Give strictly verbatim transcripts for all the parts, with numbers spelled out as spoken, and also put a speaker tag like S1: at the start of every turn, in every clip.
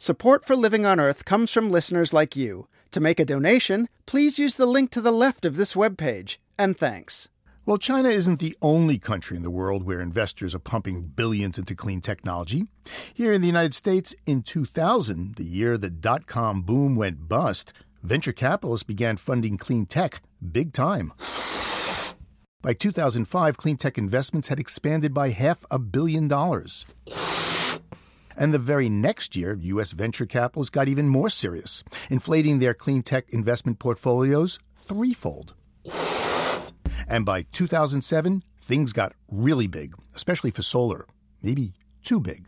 S1: Support for Living on Earth comes from listeners like you. To make a donation, please use the link to the left of this webpage. And thanks.
S2: Well, China isn't the only country in the world where investors are pumping billions into clean technology. Here in the United States, in two thousand, the year the dot-com boom went bust, venture capitalists began funding clean tech big time. By two thousand five, clean tech investments had expanded by half a billion dollars. And the very next year, U S venture capitalists got even more serious, inflating their clean tech investment portfolios threefold. And by two thousand seven, things got really big, especially for solar. Maybe too big.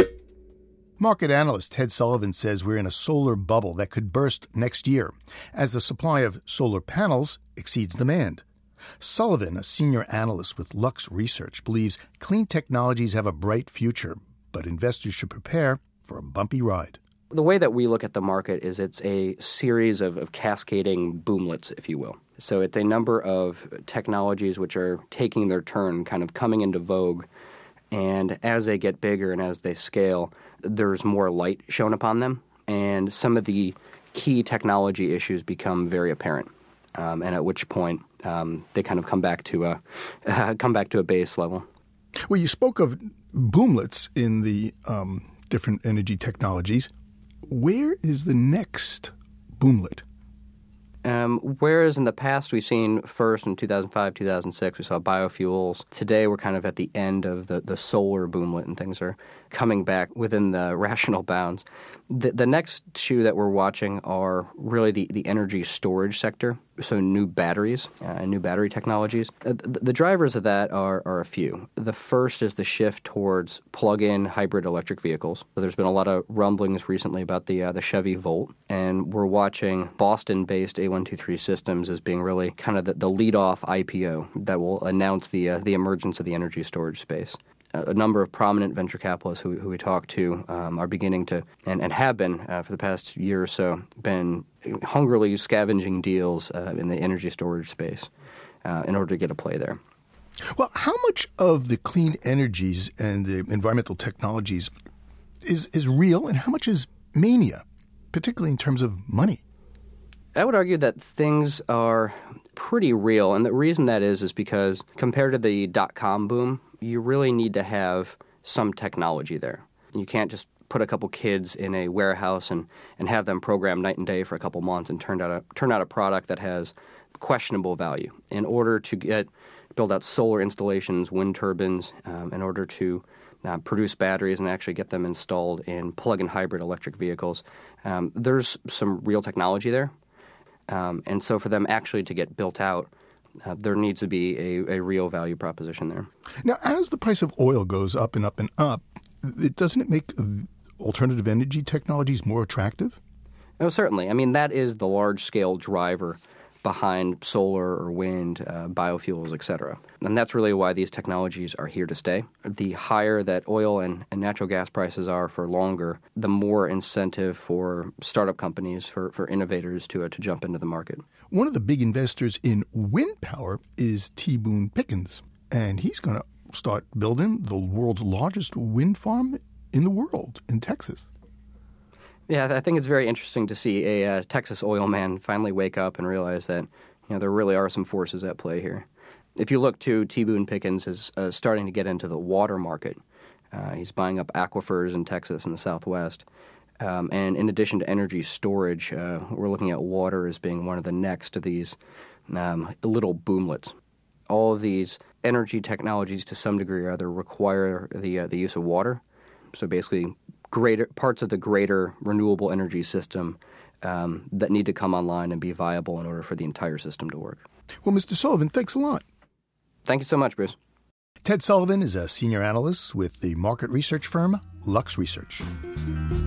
S2: Market analyst Ted Sullivan says we're in a solar bubble that could burst next year as the supply of solar panels exceeds demand. Sullivan, a senior analyst with Lux Research, believes clean technologies have a bright future, but investors should prepare for a bumpy ride.
S3: The way that we look at the market is it's a series of, of cascading boomlets, if you will. So it's a number of technologies which are taking their turn, kind of coming into vogue. And as they get bigger and as they scale, there's more light shown upon them. And some of the key technology issues become very apparent. Um, and at which point um, they kind of come back to a uh, come back to a base level.
S2: Well, you spoke of boomlets in the um, different energy technologies. Where is the next boomlet?
S3: Um, whereas in the past we've seen first in two thousand five, two thousand six, we saw biofuels. Today we're kind of at the end of the, the solar boomlet and things are coming back within the rational bounds. The, the next shoe that we're watching are really the, the energy storage sector, so new batteries uh, and new battery technologies. Uh, the, the drivers of that are, are a few. The first is the shift towards plug-in hybrid electric vehicles. So there's been a lot of rumblings recently about the uh, the Chevy Volt, and we're watching Boston-based A one two three Systems as being really kind of the, the lead-off I P O that will announce the uh, the emergence of the energy storage space. A number of prominent venture capitalists who, who we talk to um, are beginning to, and, and have been uh, for the past year or so, been hungrily scavenging deals uh, in the energy storage space uh, in order to get a play there.
S2: Well, how much of the clean energies and the environmental technologies is, is real and how much is mania, particularly in terms of money?
S3: I would argue that things are pretty real, and the reason that is is because compared to the dot-com boom, you really need to have some technology there. You can't just put a couple kids in a warehouse and, and have them program night and day for a couple months and turn out a, turn out a product that has questionable value. In order to get build out solar installations, wind turbines, um, in order to uh, produce batteries and actually get them installed in plug-in hybrid electric vehicles, um, there's some real technology there. Um, and so for them actually to get built out, Uh, there needs to be a, a real value proposition there.
S2: Now, as the price of oil goes up and up and up, it, doesn't it make alternative energy technologies more attractive?
S3: Oh, certainly. I mean, that is the large-scale driver behind solar or wind, uh, biofuels, et cetera. And that's really why these technologies are here to stay. The higher that oil and, and natural gas prices are for longer, the more incentive for startup companies, for, for innovators to, uh, to jump into the market.
S2: One of the big investors in wind power is T. Boone Pickens, and he's going to start building the world's largest wind farm in the world in Texas.
S3: Yeah, I think it's very interesting to see a uh, Texas oil man finally wake up and realize that you know there really are some forces at play here. If you look to T. Boone Pickens is uh, starting to get into the water market. Uh, he's buying up aquifers in Texas and the Southwest. Um, and in addition to energy storage, uh, we're looking at water as being one of the next of these um, little boomlets. All of these energy technologies to some degree or other require the uh, the use of water. So basically greater parts of the greater renewable energy system um, that need to come online and be viable in order for the entire system to work.
S2: Well, Mister Sullivan, thanks a lot.
S3: Thank you so much, Bruce.
S2: Ted Sullivan is a senior analyst with the market research firm Lux Research.